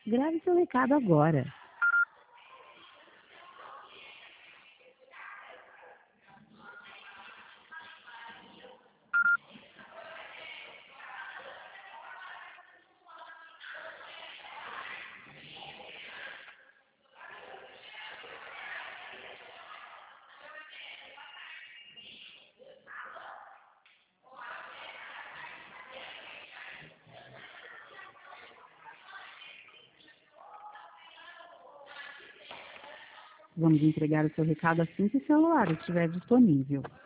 Grave seu recado agora. Vamos entregar o seu recado assim que o celular estiver disponível.